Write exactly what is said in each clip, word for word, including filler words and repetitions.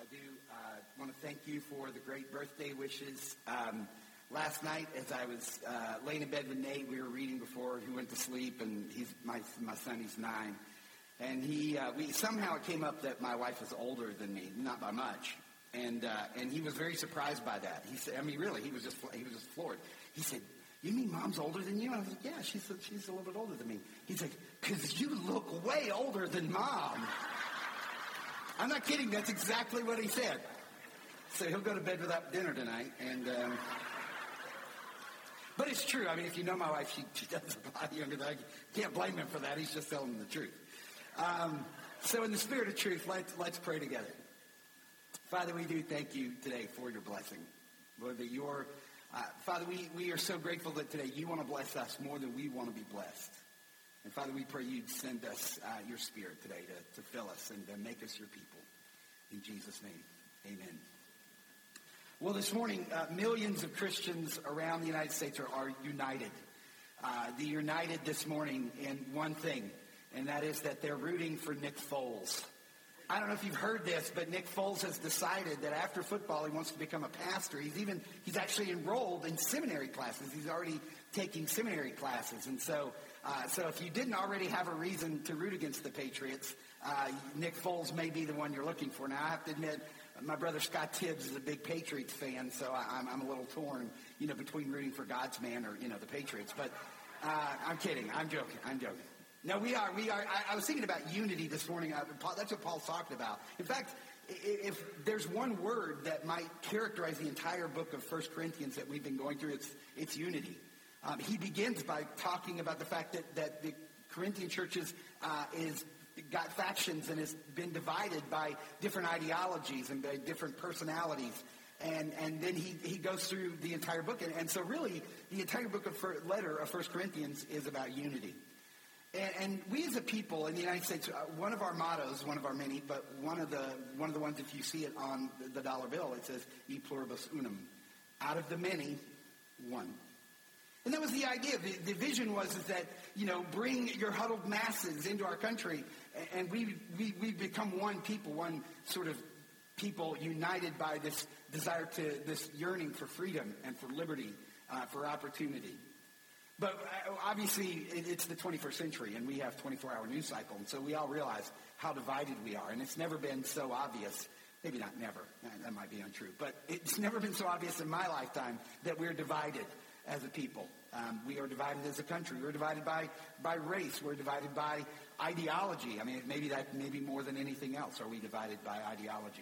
do uh, want to thank you for the great birthday wishes. Um, last night, as I was uh, laying in bed with Nate, we were reading before he went to sleep, and he's my my son. He's nine, and he uh, we somehow it came up that my wife is older than me, not by much, and uh, and he was very surprised by that. He said, I mean, really, he was just he was just floored. He said, "You mean Mom's older than you?" I was like, "Yeah, she's a, she's a little bit older than me." He's like, "Because you look way older than Mom." I'm not kidding. That's exactly what he said. So he'll go to bed without dinner tonight. And um, but it's true. I mean, if you know my wife, she, she does a lot younger than I. Can't blame him for that. He's just telling the truth. Um, so in the spirit of truth, let's, let's pray together. Father, we do thank you today for your blessing. Lord, that your, uh, Father, we, we are so grateful that today you want to bless us more than we want to be blessed. And Father, we pray you'd send us uh, your spirit today to, to fill us and to make us your people. In Jesus' name, amen. Well, this morning, uh, millions of Christians around the United States are, are united. Uh, they're united this morning in one thing, and that is that they're rooting for Nick Foles. I don't know if you've heard this, but Nick Foles has decided that after football he wants to become a pastor. He's even he's actually enrolled in seminary classes. He's already taking seminary classes. And so uh, so if you didn't already have a reason to root against the Patriots, uh, Nick Foles may be the one you're looking for. Now, I have to admit, my brother Scott Tibbs is a big Patriots fan, so I, I'm, I'm a little torn, you know, between rooting for God's man or, you know, the Patriots. But uh, I'm kidding. I'm joking. I'm joking. No, we are. We are. I, I was thinking about unity this morning. I, Paul, that's what Paul's talking about. In fact, if there's one word that might characterize the entire book of First Corinthians that we've been going through, it's it's unity. Um, he begins by talking about the fact that, that the Corinthian churches uh, is got factions and has been divided by different ideologies and by different personalities. And and then he, he goes through the entire book. And, and so really, the entire book of first, letter of First Corinthians is about unity. And, and we as a people in the United States, uh, one of our mottos, one of our many, but one of the one of the ones, if you see it on the, the dollar bill, it says, "E pluribus unum." Out of the many, one. And that was the idea. The, the vision was is that, you know, bring your huddled masses into our country, and, and we, we, we become one people, one sort of people united by this desire to, this yearning for freedom and for liberty, uh, for opportunity. But obviously, it's the twenty-first century, and we have twenty-four hour news cycle, and so we all realize how divided we are. And it's never been so obvious, maybe not never, that might be untrue, but it's never been so obvious in my lifetime that we're divided as a people. Um, we are divided as a country. We're divided by, by race. We're divided by ideology. I mean, maybe that, maybe more than anything else, are we divided by ideology?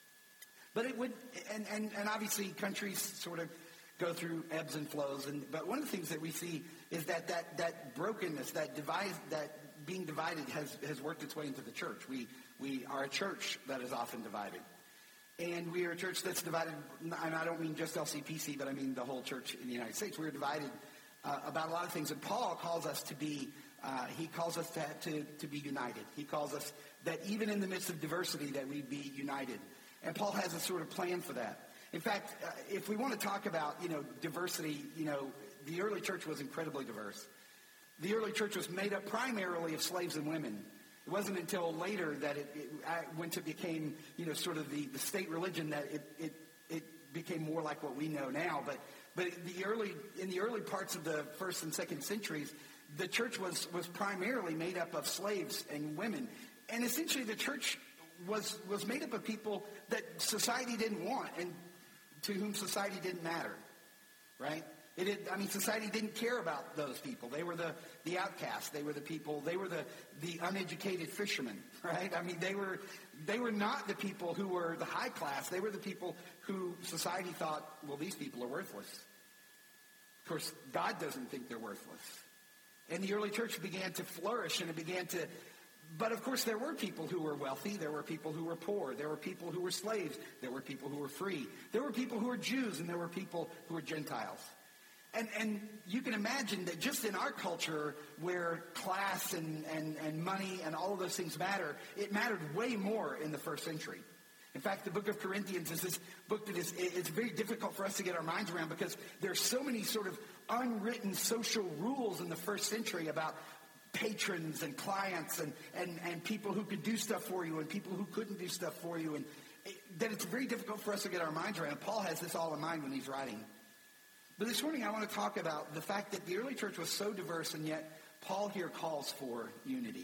But it would, and, and, and obviously countries sort of go through ebbs and flows. And but one of the things that we see is that that, that brokenness, that divide, that being divided has, has worked its way into the church. We we are a church that is often divided. And we are a church that's divided, and I don't mean just L C P C, but I mean the whole church in the United States. We're divided uh, about a lot of things. And Paul calls us to be, uh, he calls us to, to, to be united. He calls us that even in the midst of diversity that we be united. And Paul has a sort of plan for that. In fact, uh, if we want to talk about, you know, diversity, you know, the early church was incredibly diverse. The early church was made up primarily of slaves and women. It wasn't until later that it, it once it became, you know, sort of the, the state religion that it, it it became more like what we know now. But but the early in the early parts of the first and second centuries, the church was was primarily made up of slaves and women, and essentially the church was was made up of people that society didn't want and to whom society didn't matter, right? It did, I mean, society didn't care about those people. They were the, the outcasts. They were the people. They were the, the uneducated fishermen, right? I mean, they were they were not the people who were the high class. They were the people who society thought, well, these people are worthless. Of course, God doesn't think they're worthless. And the early church began to flourish, and it began to. But, of course, there were people who were wealthy. There were people who were poor. There were people who were slaves. There were people who were free. There were people who were Jews, and there were people who were Gentiles. And and you can imagine that just in our culture where class and, and, and money and all of those things matter, it mattered way more in the first century. In fact, the book of Corinthians is this book that is it's very difficult for us to get our minds around because there's so many sort of unwritten social rules in the first century about patrons and clients and, and, and people who could do stuff for you and people who couldn't do stuff for you. And that it's very difficult for us to get our minds around. Paul has this all in mind when he's writing. But this morning I want to talk about the fact that the early church was so diverse, and yet Paul here calls for unity.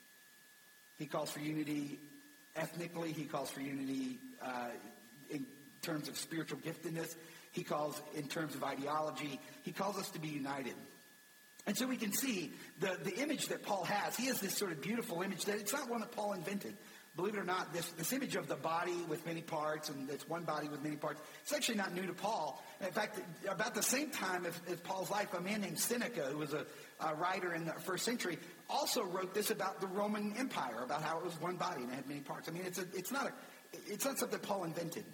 He calls for unity ethnically. He calls for unity uh, in terms of spiritual giftedness. He calls in terms of ideology. He calls us to be united. And so we can see the, the image that Paul has. He has this sort of beautiful image that it's not one that Paul invented. Believe it or not, this, this image of the body with many parts, and it's one body with many parts, it's actually not new to Paul. In fact, about the same time as, as Paul's life, a man named Seneca, who was a, a writer in the first century, also wrote this about the Roman Empire, about how it was one body and it had many parts. I mean, it's, a, it's, not, a, it's not something Paul invented.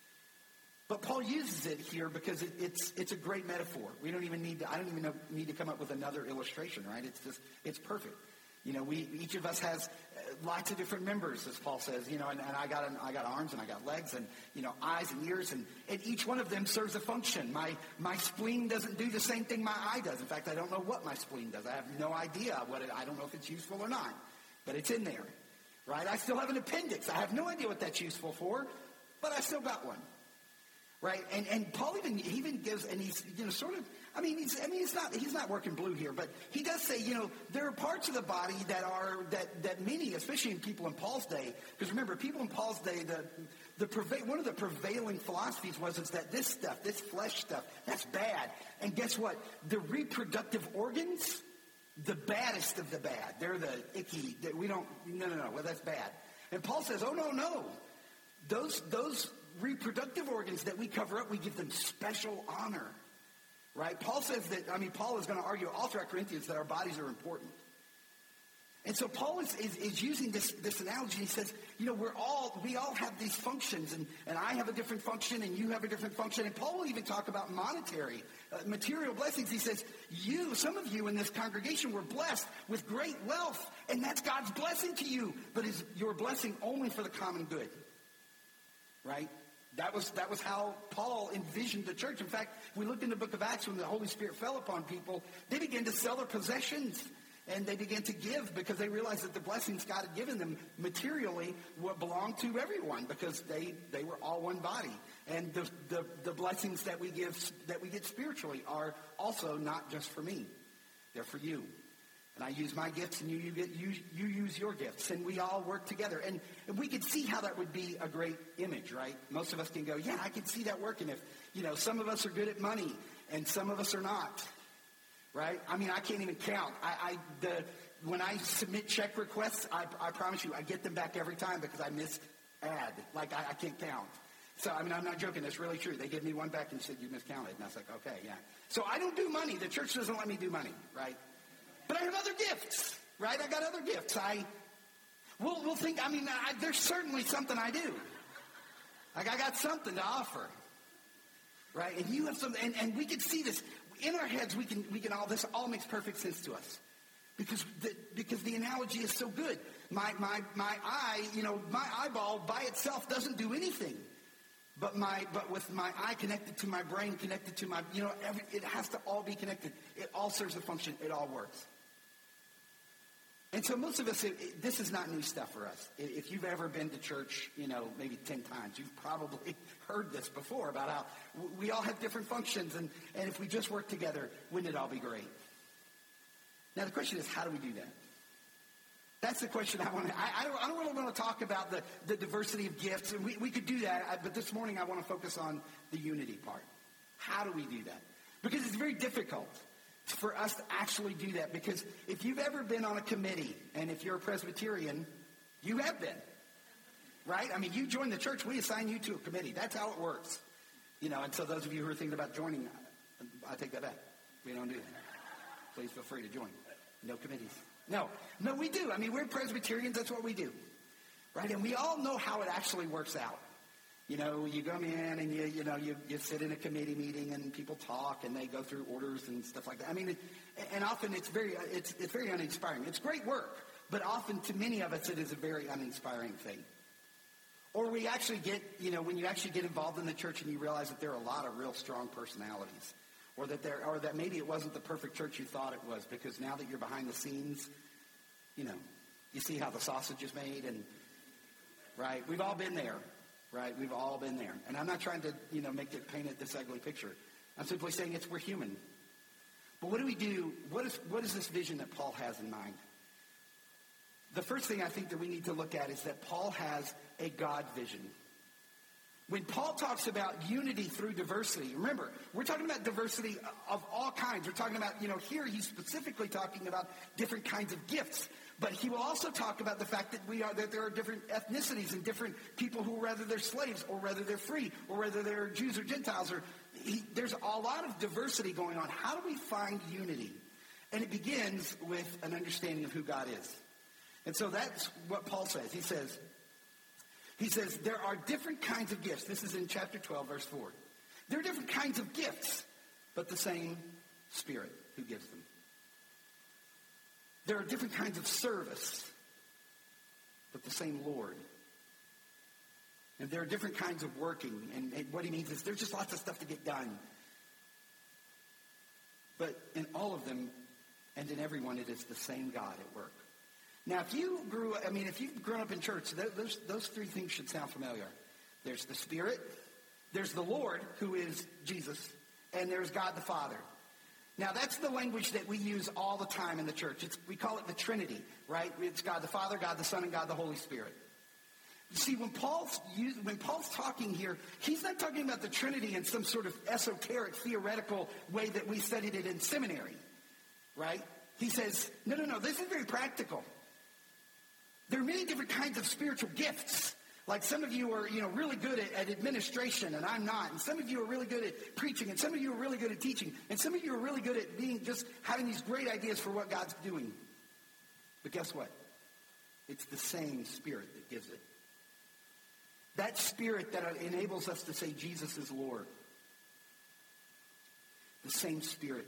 But Paul uses it here because it, it's it's a great metaphor. We don't even need to, I don't even know, need to come up with another illustration, right? It's just, it's perfect. You know, we each of us has lots of different members, as Paul says. You know, and, and I got an, I got arms and I got legs and you know eyes and ears, and, and each one of them serves a function. My my spleen doesn't do the same thing my eye does. In fact, I don't know what my spleen does. I have no idea what it. I don't know if it's useful or not, but it's in there, right? I still have an appendix. I have no idea what that's useful for, but I still got one. Right, and and Paul even he even gives, and he's you know sort of, I mean he's I mean he's not he's not working blue here, but he does say you know there are parts of the body that are that that many, especially in people in Paul's day, because remember people in Paul's day the the preva- one of the prevailing philosophies was is that this stuff, this flesh stuff, that's bad, and guess what? The reproductive organs, the baddest of the bad, they're the icky. That we don't no no no well that's bad, and Paul says oh no no those those. reproductive organs that we cover up, we give them special honor, right? Paul says that, I mean, Paul is going to argue all throughout Corinthians that our bodies are important. And so Paul is, is, is using this, this analogy. He says, you know, we're all, we all have these functions, and, and I have a different function, and you have a different function. And Paul will even talk about monetary, uh, material blessings. He says, you, some of you in this congregation were blessed with great wealth, and that's God's blessing to you, but is your blessing only for the common good, right? That was that was how Paul envisioned the church. In fact, if we look in the book of Acts, when the Holy Spirit fell upon people, they began to sell their possessions, and they began to give because they realized that the blessings God had given them materially what belonged to everyone, because they, they were all one body. And the, the the blessings that we give that we get spiritually are also not just for me; they're for you. And I use my gifts, and you you, get, you you use your gifts, and we all work together. And, and we could see how that would be a great image, right? Most of us can go, yeah, I can see that working. If you know, some of us are good at money, and some of us are not, right? I mean, I can't even count. I, I the when I submit check requests, I, I promise you, I get them back every time because I missed add. Like I, I can't count. So I mean, I'm not joking. That's really true. They gave me one back and said you miscounted, and I was like, okay, yeah. So I don't do money. The church doesn't let me do money, right? But I have other gifts, right? I got other gifts. I, we'll, we'll think, I mean, I, there's certainly something I do. Like, I got something to offer, right? And you have something, and, and we can see this. In our heads, we can, we can all, this all makes perfect sense to us. Because the, because the analogy is so good. My, my, my eye, you know, my eyeball by itself doesn't do anything. But my, but with my eye connected to my brain, connected to my, you know, every, it has to all be connected. It all serves a function. It all works. And so most of us, it, it, this is not new stuff for us. If you've ever been to church, you know, maybe ten times, you've probably heard this before about how we all have different functions. And, and if we just work together, wouldn't it all be great? Now, the question is, how do we do that? That's the question I want to, I, I, don't, I don't really want to talk about the, the diversity of gifts. And we, we could do that, but this morning I want to focus on the unity part. How do we do that? Because it's very difficult for us to actually do that, because if you've ever been on a committee, and if you're a Presbyterian, you have been, right? I mean, you join the church, we assign you to a committee. That's how it works. You know, and so those of you who are thinking about joining, I take that back. We don't do that. Please feel free to join. No committees. No, no, we do. I mean, we're Presbyterians. That's what we do, right? And we all know how it actually works out. You know, you come in and you, you know, you, you sit in a committee meeting and people talk and they go through orders and stuff like that. I mean, it, and often it's very, it's, it's very uninspiring. It's great work, but often to many of us it is a very uninspiring thing. Or we actually get, you know, when you actually get involved in the church and you realize that there are a lot of real strong personalities, or that there, or that maybe it wasn't the perfect church you thought it was, because now that you're behind the scenes, you know, you see how the sausage is made, and right, we've all been there. right? We've all been there. And I'm not trying to, you know, make it paint it this ugly picture. I'm simply saying it's we're human. But what do we do? What is what is this vision that Paul has in mind? The first thing I think that we need to look at is that Paul has a God vision. When Paul talks about unity through diversity, remember, we're talking about diversity of all kinds. We're talking about, you know, here he's specifically talking about different kinds of gifts. But he will also talk about the fact that we are that there are different ethnicities and different people who, whether they're slaves or whether they're free or whether they're Jews or Gentiles, or he, there's a lot of diversity going on. How do we find unity? And it begins with an understanding of who God is. And so that's what Paul says. He says, he says, there are different kinds of gifts. This is in chapter twelve, verse four. There are different kinds of gifts, but the same Spirit who gives them. There are different kinds of service, but the same Lord. And there are different kinds of working. And, and what he means is there's just lots of stuff to get done. But in all of them and in everyone, it is the same God at work. Now, if you grew, I mean, if you've grown up in church, those, those three things should sound familiar. There's the Spirit, there's the Lord, who is Jesus, and there's God the Father. Now, that's the language that we use all the time in the church. It's, we call it the Trinity, right? It's God the Father, God the Son, and God the Holy Spirit. You see, when Paul's, when Paul's talking here, he's not talking about the Trinity in some sort of esoteric, theoretical way that we studied it in seminary, right? He says, no, no, no, this is very practical. There are many different kinds of spiritual gifts. Like some of you are, you know, really good at, at administration, and I'm not. And some of you are really good at preaching, and some of you are really good at teaching. And some of you are really good at being just having these great ideas for what God's doing. But guess what? It's the same Spirit that gives it. That Spirit that enables us to say Jesus is Lord. The same Spirit.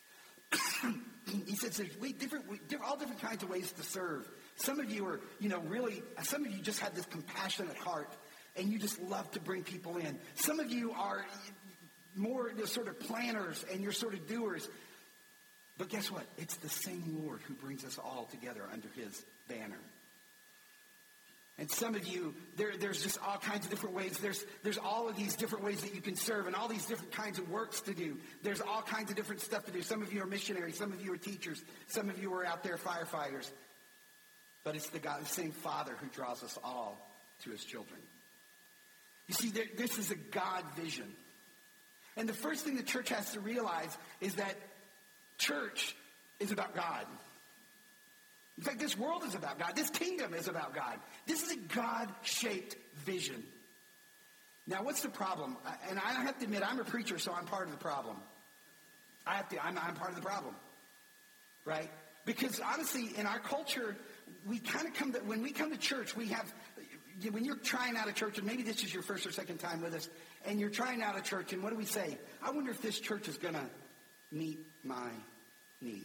He says there's different, all different kinds of ways to serve. Some of you are, you know, really, some of you just have this compassionate heart, and you just love to bring people in. Some of you are more sort of planners, and you're sort of doers. But guess what? It's the same Lord who brings us all together under his banner. And some of you, there, there's just all kinds of different ways. There's, there's all of these different ways that you can serve and all these different kinds of works to do. There's all kinds of different stuff to do. Some of you are missionaries. Some of you are teachers. Some of you are out there firefighters. But it's the God, the same Father who draws us all to his children. You see, there, this is a God vision. And the first thing the church has to realize is that church is about God. In fact, this world is about God. This kingdom is about God. This is a God-shaped vision. Now, what's the problem? And I have to admit, I'm a preacher, so I'm part of the problem. I have to, I'm, I'm part of the problem. Right? Because honestly, in our culture, we kind of come to, when we come to church, we have, when you're trying out a church, and maybe this is your first or second time with us, and you're trying out a church, and what do we say? I wonder if this church is going to meet my needs.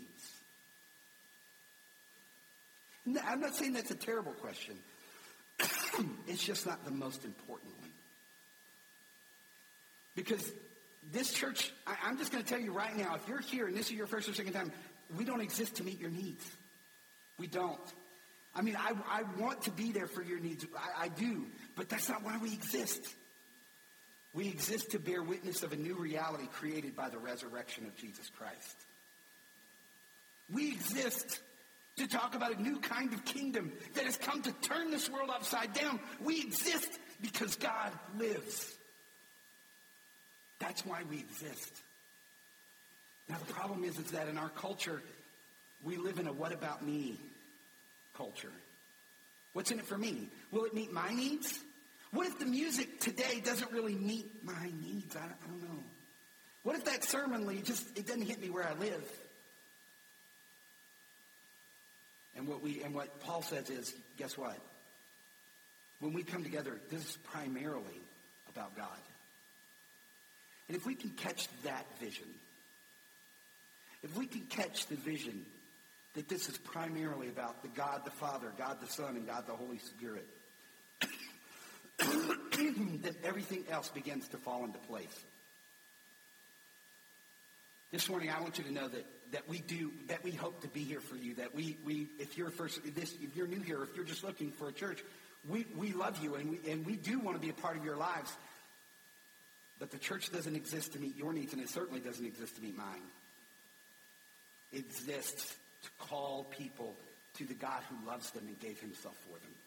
No, I'm not saying that's a terrible question. It's just not the most important one. Because this church, I, I'm just going to tell you right now, if you're here and this is your first or second time, we don't exist to meet your needs. We don't. I mean, I, I want to be there for your needs. I, I do. But that's not why we exist. We exist to bear witness of a new reality created by the resurrection of Jesus Christ. We exist to talk about a new kind of kingdom that has come to turn this world upside down. We exist because God lives. That's why we exist. Now, the problem is, is that in our culture, we live in a what about me culture. What's in it for me? Will it meet my needs? What if the music today doesn't really meet my needs? I, I don't know. What if that sermon just, it doesn't hit me where I live? And what we and what Paul says is, guess what? When we come together, this is primarily about God. And if we can catch that vision, if we can catch the vision that this is primarily about the God the Father, God the Son, and God the Holy Spirit, then everything else begins to fall into place. This morning, I want you to know that, that we do, that we hope to be here for you. That we, we if you're first, this, if you're new here, if you're just looking for a church, we, we love you, and we, and we do want to be a part of your lives. But the church doesn't exist to meet your needs, and it certainly doesn't exist to meet mine. It exists to call people to the God who loves them and gave himself for them.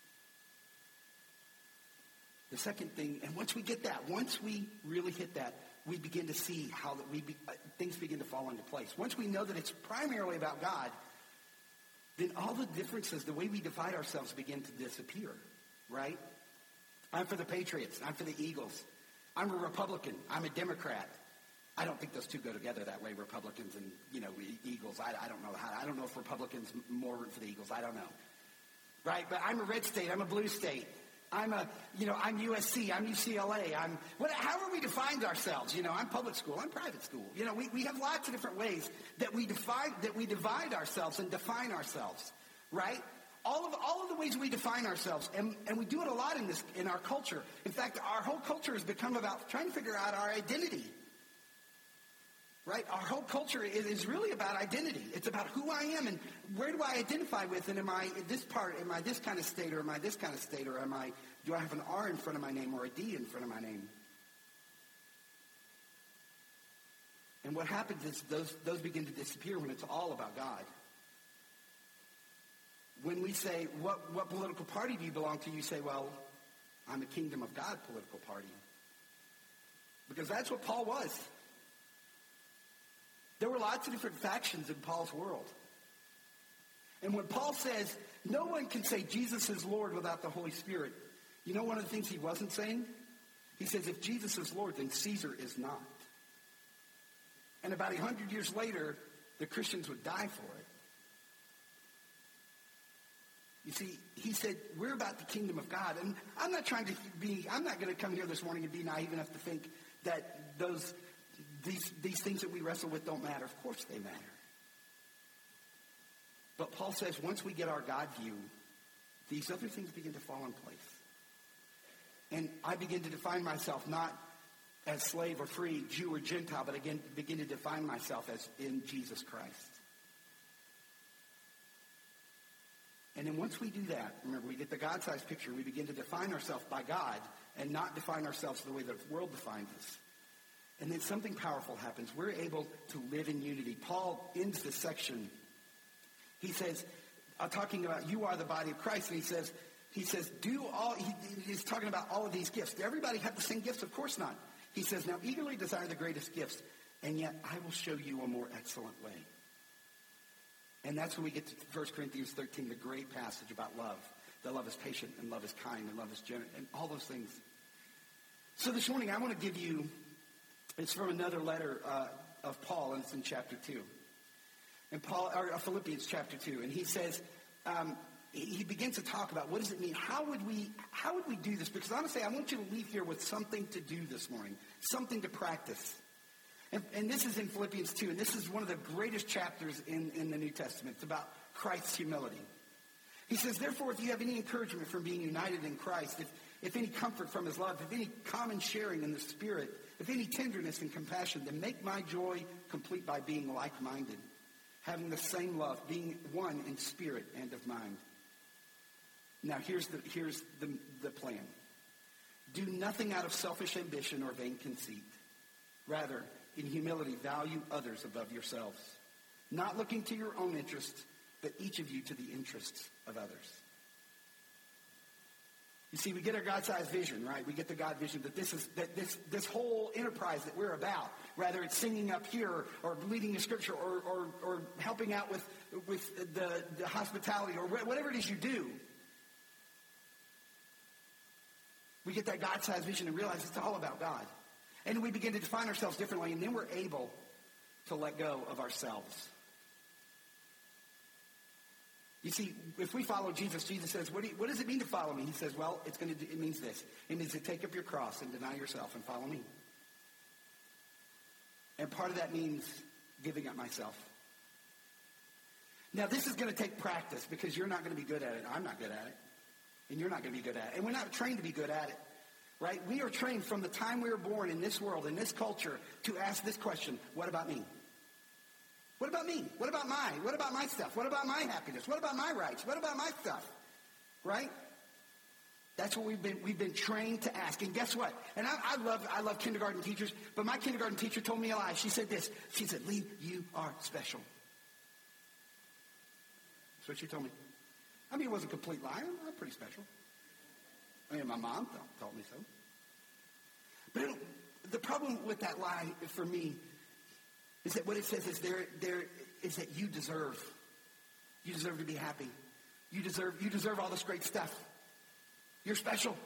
The second thing, and once we get that, once we really hit that, we begin to see how that we be, uh, things begin to fall into place. Once we know that it's primarily about God, then all the differences, the way we divide ourselves begin to disappear, right? I'm for the Patriots. I'm for the Eagles. I'm a Republican. I'm a Democrat. I don't think those two go together that way, Republicans and, you know, Eagles. I, I don't know how. I don't know if Republicans more root for the Eagles. I don't know. Right? But I'm a red state. I'm a blue state. I'm a, you know, I'm U S C. I'm U C L A. I'm, what, however we defined ourselves. You know, I'm public school. I'm private school. You know, we, we have lots of different ways that we define, that we divide ourselves and define ourselves. Right? All of all of the ways we define ourselves, and, and we do it a lot in this in our culture. In fact, our whole culture has become about trying to figure out our identity. Right? Our whole culture is, is really about identity. It's about who I am and where do I identify with, and am I this part, am I this kind of state, or am I this kind of state, or am I, do I have an R in front of my name or a D in front of my name? And what happens is those, those begin to disappear when it's all about God. When we say, what, what political party do you belong to? You say, well, I'm a Kingdom of God political party. Because that's what Paul was. There were lots of different factions in Paul's world. And when Paul says, no one can say Jesus is Lord without the Holy Spirit, you know one of the things he wasn't saying? He says, if Jesus is Lord, then Caesar is not. And about a hundred years later, the Christians would die for it. You see, he said, we're about the kingdom of God. And I'm not trying to be, I'm not going to come here this morning and be naive enough to think that those, these, these things that we wrestle with don't matter. Of course they matter. But Paul says once we get our God view, these other things begin to fall in place. And I begin to define myself not as slave or free, Jew or Gentile, but again, begin to define myself as in Jesus Christ. And then once we do that, remember, we get the God-sized picture. We begin to define ourselves by God and not define ourselves the way the world defines us. And then something powerful happens. We're able to live in unity. Paul ends this section. He says, uh, talking about you are the body of Christ, and he says, he says, do all, he, he's talking about all of these gifts. Do everybody have the same gifts? Of course not. He says, now eagerly desire the greatest gifts, and yet I will show you a more excellent way. And that's when we get to First Corinthians thirteen, the great passage about love. That love is patient, and love is kind, and love is generous, and all those things. So this morning, I want to give you, it's from another letter uh, of Paul, and it's in chapter two. And Paul, or uh, Philippians chapter two. And he says, um, he, he begins to talk about what does it mean? How would we, how would we do this? Because honestly, I want you to leave here with something to do this morning, something to practice. And, and this is in Philippians two, and this is one of the greatest chapters in, in the New Testament. It's about Christ's humility. He says, therefore, if you have any encouragement from being united in Christ, if, if any comfort from his love, if any common sharing in the Spirit, if any tenderness and compassion, then make my joy complete by being like-minded, having the same love, being one in spirit and of mind. Now, here's the, here's the, the plan. Do nothing out of selfish ambition or vain conceit. Rather, in humility, value others above yourselves, not looking to your own interests, but each of you to the interests of others. You see, we get our God-sized vision, right? We get the God vision that this is that this this whole enterprise that we're about, whether it's singing up here or leading the scripture or or, or helping out with with the, the hospitality or whatever it is you do. We get that God-sized vision and realize it's all about God. And we begin to define ourselves differently, and then we're able to let go of ourselves. You see, if we follow Jesus, Jesus says, what, do you, what does it mean to follow me? He says, well, it's going to. It means this. It means to take up your cross and deny yourself and follow me. And part of that means giving up myself. Now, this is going to take practice because you're not going to be good at it. I'm not good at it. And you're not going to be good at it. And we're not trained to be good at it. Right? We are trained from the time we were born in this world, in this culture, to ask this question, what about me? What about me? What about my? What about my stuff? What about my happiness? What about my rights? What about my stuff? Right? That's what we've been we've been trained to ask. And guess what? And I, I love I love kindergarten teachers, but my kindergarten teacher told me a lie. She said this. She said, Lee, you are special. That's what she told me. I mean, it wasn't a complete lie. I'm, I'm pretty special. I mean, my mom th- told me so. But it, the problem with that lie for me is that what it says is there, there is that you deserve. You deserve to be happy. You deserve, you deserve all this great stuff. You're special.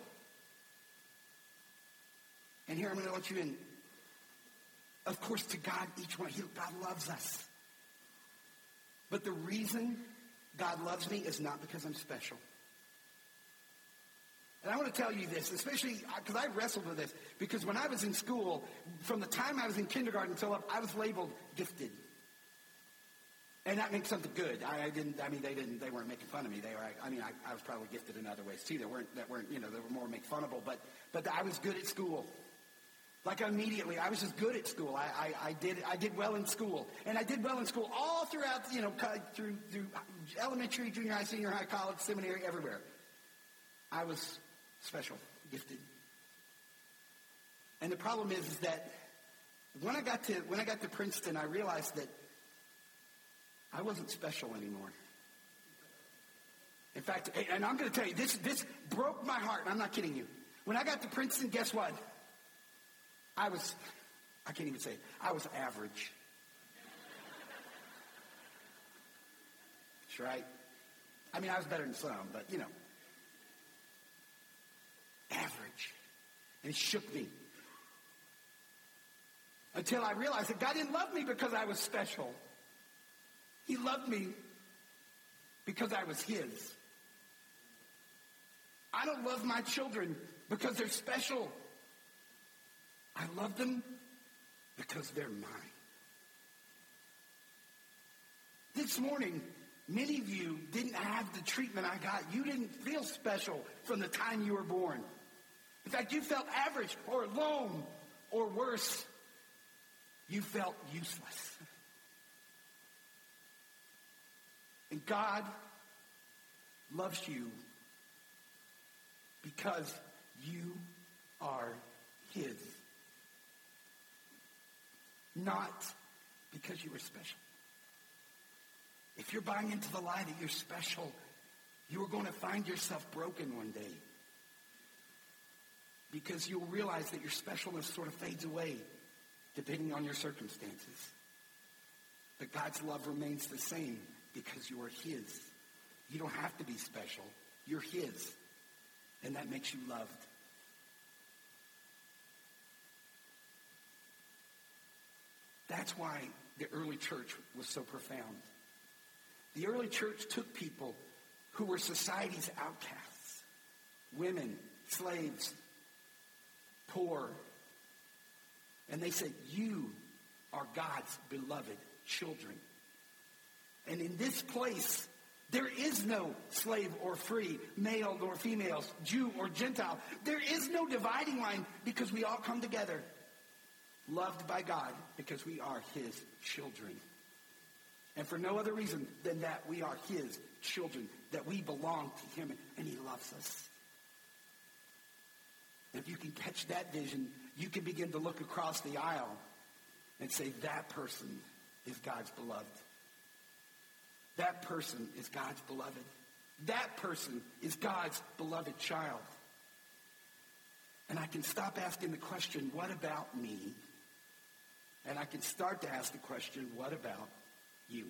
And here I'm going to let you in. Of course, to God, each one, he, God loves us. But the reason God loves me is not because I'm special. And I want to tell you this, especially because I wrestled with this, because when I was in school, from the time I was in kindergarten until up, I was labeled gifted. And that makes something good. I, I didn't. I mean, they didn't. They weren't making fun of me. They were. I mean, I, I was probably gifted in other ways too. That weren't. That weren't. You know, they were more make funnable. But, but I was good at school. Like immediately, I was just good at school. I, I, I did. I did well in school, and I did well in school all throughout. You know, through through elementary, junior high, senior high, college, seminary, everywhere. I was special, gifted. And the problem is, is that when I got to when I got to Princeton, I realized that I wasn't special anymore. In fact, and I'm going to tell you, this this broke my heart, and I'm not kidding you. When I got to Princeton, guess what? I was, I can't even say it, I was average. That's right. I mean, I was better than some, but, you know. Average. And it shook me. Until I realized that God didn't love me because I was special. He loved me because I was his. I don't love my children because they're special. I love them because they're mine. This morning, many of you didn't have the treatment I got. You didn't feel special from the time you were born. In fact, you felt average or alone or worse. You felt useless. And God loves you because you are his. Not because you were special. If you're buying into the lie that you're special, you are going to find yourself broken one day. Because you'll realize that your specialness sort of fades away depending on your circumstances. But God's love remains the same because you are his. You don't have to be special. You're his. And that makes you loved. That's why the early church was so profound. The early church took people who were society's outcasts. Women, slaves, poor. And they said, you are God's beloved children. And in this place, there is no slave or free, male or females, Jew or Gentile. There is no dividing line because we all come together, loved by God because we are his children. And for no other reason than that we are his children, that we belong to him and he loves us. And if you can catch that vision, you can begin to look across the aisle and say, that person is God's beloved. That person is God's beloved. That person is God's beloved child. And I can stop asking the question, what about me? And I can start to ask the question, what about you?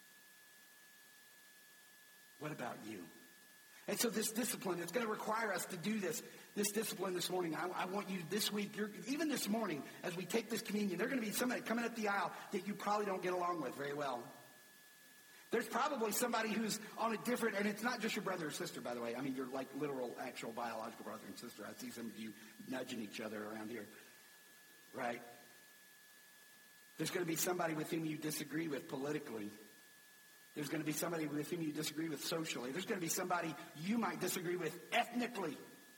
What about you? And so this discipline, it's going to require us to do this, this discipline this morning. I, I want you this week, you're, even this morning, as we take this communion, there's going to be somebody coming up the aisle that you probably don't get along with very well. There's probably somebody who's on a different, and it's not just your brother or sister, by the way. I mean, you're like literal, actual, biological brother and sister. I see some of you nudging each other around here, right? There's going to be somebody with whom you disagree with politically. There's going to be somebody with whom you disagree with socially. There's going to be somebody you might disagree with ethnically.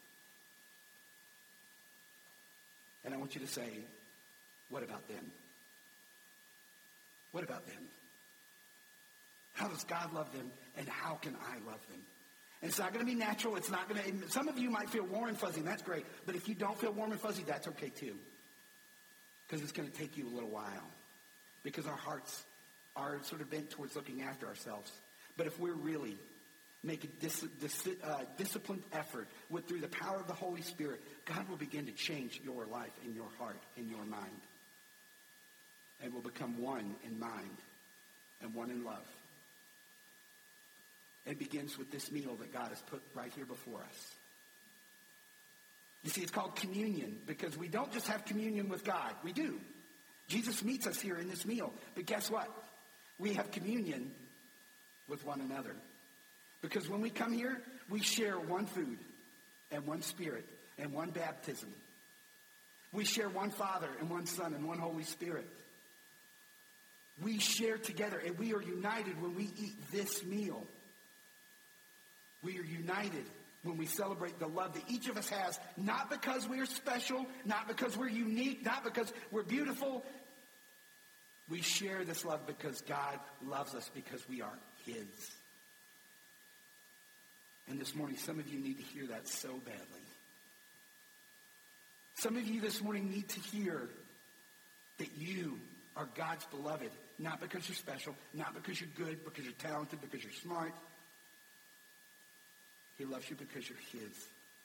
And I want you to say, what about them? What about them? How does God love them, and how can I love them? And it's not going to be natural. It's not going to, some of you might feel warm and fuzzy, and that's great. But if you don't feel warm and fuzzy, that's okay too. Because it's going to take you a little while. Because our hearts are sort of bent towards looking after ourselves. But if we're really make a dis, dis, uh, disciplined effort with through the power of the Holy Spirit, God will begin to change your life and your heart and your mind. And will become one in mind and one in love. It begins with this meal that God has put right here before us. You see, it's called communion because we don't just have communion with God. We do. Jesus meets us here in this meal. But guess what? We have communion with one another. Because when we come here, we share one food and one Spirit and one baptism. We share one Father and one Son and one Holy Spirit. We share together and we are united when we eat this meal. We are united when we celebrate the love that each of us has, not because we are special, not because we're unique, not because we're beautiful. We share this love because God loves us because we are his. And this morning, some of you need to hear that so badly. Some of you this morning need to hear that you are God's beloved, not because you're special, not because you're good, because you're talented, because you're smart. He loves you because you're his.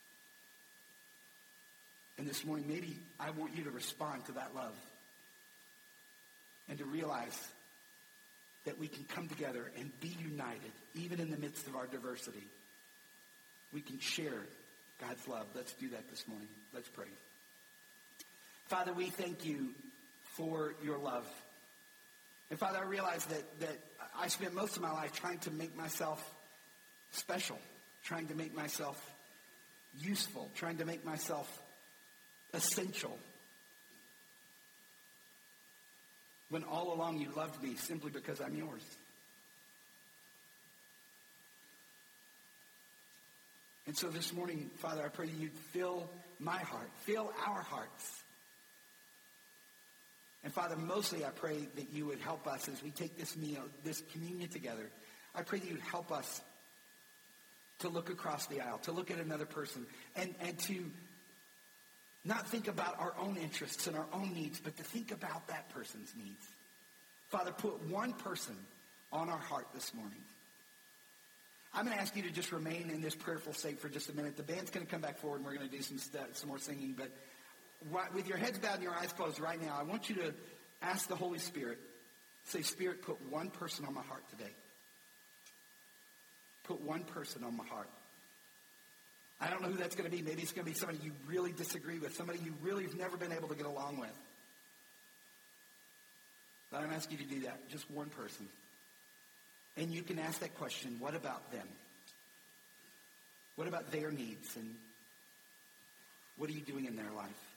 And this morning, maybe I want you to respond to that love and to realize that we can come together and be united, even in the midst of our diversity. We can share God's love. Let's do that this morning. Let's pray. Father, we thank you for your love. And Father, I realize that, that I spent most of my life trying to make myself special, trying to make myself useful, trying to make myself essential. When all along you loved me simply because I'm yours. And so this morning, Father, I pray that you'd fill my heart, fill our hearts. And Father, mostly I pray that you would help us as we take this meal, this communion together. I pray that you'd help us to look across the aisle, to look at another person, and, and to not think about our own interests and our own needs, but to think about that person's needs. Father, put one person on our heart this morning. I'm going to ask you to just remain in this prayerful state for just a minute. The band's going to come back forward, and we're going to do some st- some more singing. But right, with your heads bowed and your eyes closed right now, I want you to ask the Holy Spirit, say, Spirit, put one person on my heart today. Put one person on my heart. I don't know who that's going to be. Maybe it's going to be somebody you really disagree with, somebody you really have never been able to get along with. But I'm asking you to do that, just one person. And you can ask that question, what about them? What about their needs? And what are you doing in their life?